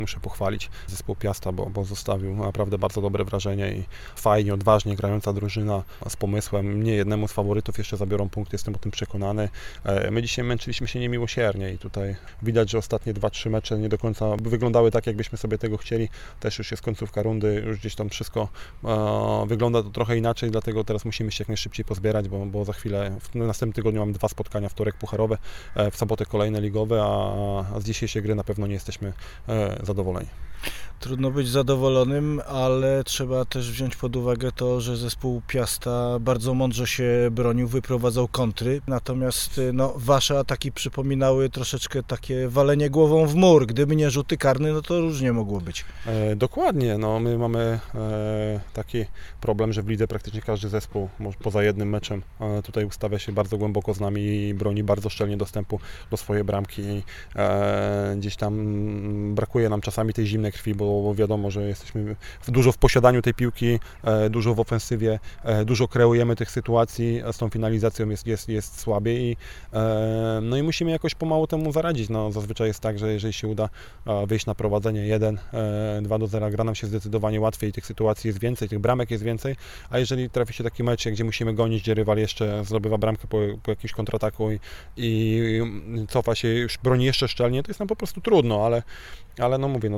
Muszę pochwalić zespół Piasta, bo zostawił naprawdę bardzo dobre wrażenie i fajnie, odważnie grająca drużyna z pomysłem. Nie jednemu z faworytów jeszcze zabiorą punkt, jestem o tym przekonany. My dzisiaj męczyliśmy się niemiłosiernie i tutaj widać, że ostatnie 2-3 mecze nie do końca wyglądały tak, jakbyśmy sobie tego chcieli. Też już jest końcówka rundy, już gdzieś tam wszystko wygląda to trochę inaczej, dlatego teraz musimy się jak najszybciej pozbierać, bo za chwilę, w następnym tygodniu mamy 2 spotkania, wtorek pucharowe, w sobotę kolejne ligowe, a z dzisiejszej gry na pewno nie jesteśmy zadowoleni. Trudno być zadowolonym, ale trzeba też wziąć pod uwagę to, że zespół Piasta bardzo mądrze się bronił, wyprowadzał kontry, natomiast wasze ataki przypominały troszeczkę takie walenie głową w mur. Gdyby nie rzuty karne, no to różnie mogło być. Dokładnie, my mamy taki problem, że w lidze praktycznie każdy zespół, poza jednym meczem, tutaj ustawia się bardzo głęboko z nami i broni bardzo szczelnie dostępu do swojej bramki. Gdzieś tam brakuje nam czasami tej zimnej krwi, bo wiadomo, że jesteśmy dużo w posiadaniu tej piłki, dużo w ofensywie, dużo kreujemy tych sytuacji, z tą finalizacją jest słabiej i musimy jakoś pomału temu zaradzić. Zazwyczaj jest tak, że jeżeli się uda wyjść na prowadzenie 1-2-0, gra nam się zdecydowanie łatwiej, tych sytuacji jest więcej, tych bramek jest więcej, a jeżeli trafi się taki mecz, gdzie musimy gonić, gdzie rywal jeszcze zdobywa bramkę po jakimś kontrataku i cofa się, już broni jeszcze szczelnie, to jest nam po prostu trudno, ale mówię,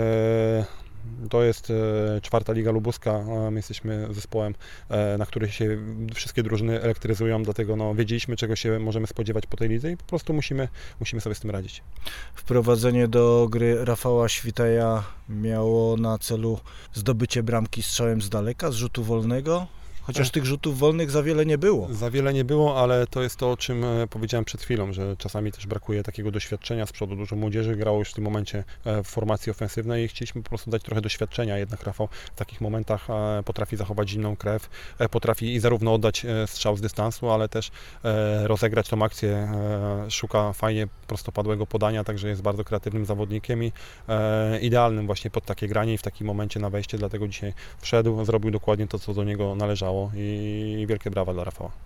to jest 4. Liga Lubuska, my jesteśmy zespołem, na który się wszystkie drużyny elektryzują, dlatego wiedzieliśmy, czego się możemy spodziewać po tej lidze i po prostu musimy sobie z tym radzić. Wprowadzenie do gry Rafała Świtaja miało na celu zdobycie bramki strzałem z daleka, z rzutu wolnego. Chociaż tych rzutów wolnych za wiele nie było. Za wiele nie było, ale to jest to, o czym powiedziałem przed chwilą, że czasami też brakuje takiego doświadczenia z przodu. Dużo młodzieży grało już w tym momencie w formacji ofensywnej i chcieliśmy po prostu dać trochę doświadczenia. Jednak Rafał w takich momentach potrafi zachować zimną krew, potrafi i zarówno oddać strzał z dystansu, ale też rozegrać tą akcję. Szuka fajnie prostopadłego podania, także jest bardzo kreatywnym zawodnikiem i idealnym właśnie pod takie granie i w takim momencie na wejście. Dlatego dzisiaj wszedł, zrobił dokładnie to, co do niego należało. I wielkie brawa dla Rafała.